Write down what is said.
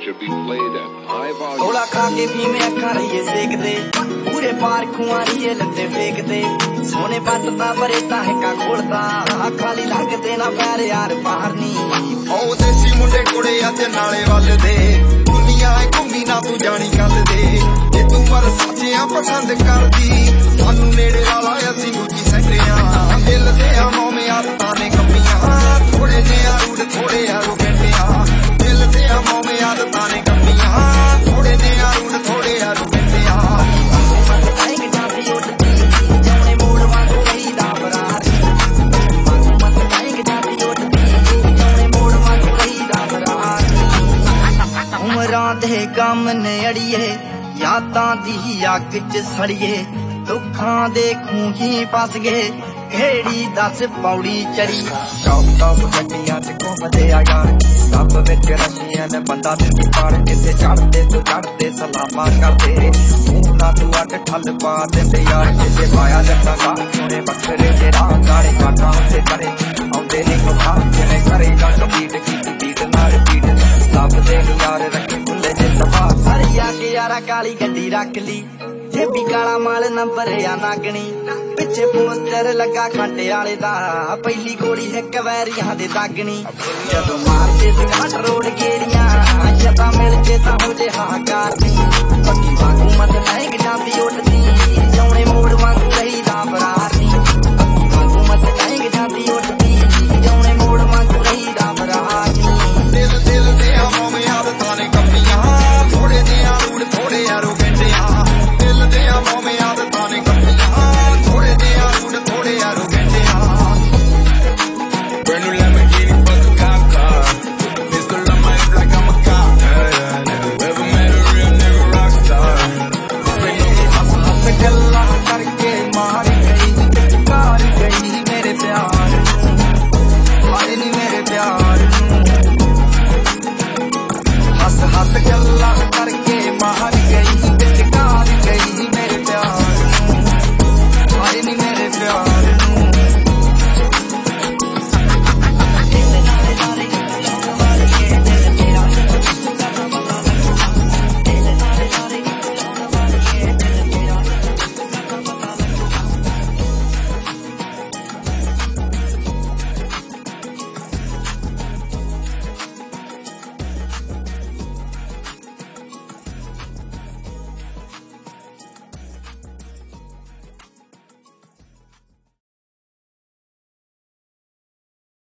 should be played at high volume. थोड़ा खा के भी मैं अखा रही सेकते पूरे पार खुआरी लत्ते फेंकते सोने पटता बरेता है का खोलता खाली लगते ना पैर यार बाहर नी ओ देसी मुंडे कुड़े अते नाले वल दे दुनिया घूमी ना तू जानी गल दे जे तू पर सच्चियां पसंद करदी सानू नेड़े वाला असी गुची सैकड़ियां दिल दे मोमे आदतां ने कमियां थोड़े जिहा रूड थोड़े आरू गंडियां दिल दे मोमे आदतां ने कमियां थोड़े जिहा रूड थोड़े आरू गंडियां दे गम ने अड़िए यादां दी अग च सड़िए दुखां दे खूही फस गए केड़ी दस पौड़ी चढ़ी टॉप टॉप गड्डियां च घूमदे आ यार सब विच रशियन बंदा दिल पाड़ किते चढ़दे तो चढ़दे सलामा करदे मुंह ना तू अग ठल पा देंदे यार जिथे पाया जंदा गा सोने बखरे ते राह गाड़ी काटा ते करे आउंदे नी को खा जिने करे गा कबीट कीती बीट ना रिपीट सब दे यार रखे खुले जे सभा सारी आके यारा काली गड्डी रख ली जेबी काला माल नंबर या नागनी पिछे पोस्टर लगा खंडे वाले दा पहली गोली है कवैरियां दे दागनी जदों मारते घाट रोड गेड़ियां जदा मिल के ता हो जे हाहाकार नी पक्की वांगू मत महंग जांदी उठ